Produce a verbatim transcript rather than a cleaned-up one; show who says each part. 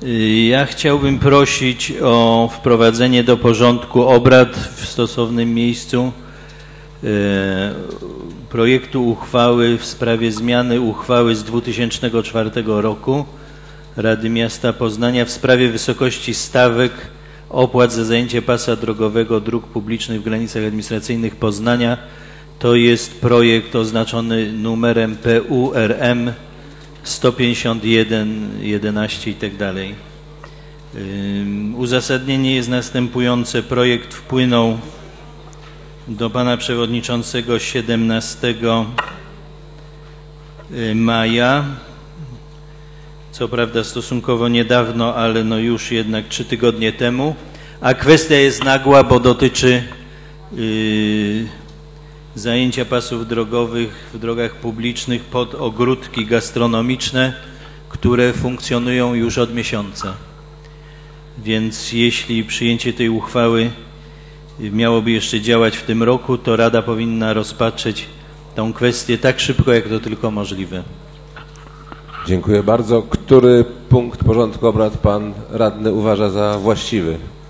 Speaker 1: Ja chciałbym prosić o wprowadzenie do porządku obrad w stosownym miejscu projektu uchwały w sprawie zmiany uchwały z dwa tysiące czwartego roku Rady Miasta Poznania w sprawie wysokości stawek opłat za zajęcie pasa drogowego dróg publicznych w granicach administracyjnych Poznania. To jest projekt oznaczony numerem P U R M sto pięćdziesiąt jeden, jedenaście i tak dalej. Uzasadnienie jest następujące. Projekt wpłynął do pana przewodniczącego siedemnastego maja. Co prawda stosunkowo niedawno, ale no już jednak trzy tygodnie temu. A kwestia jest nagła, bo dotyczy yy, zajęcia pasów drogowych w drogach publicznych pod ogródki gastronomiczne, które funkcjonują już od miesiąca. Więc jeśli przyjęcie tej uchwały miałoby jeszcze działać w tym roku, to Rada powinna rozpatrzeć tą kwestię tak szybko, jak to tylko możliwe.
Speaker 2: Dziękuję bardzo. Który punkt porządku obrad pan radny uważa za właściwy?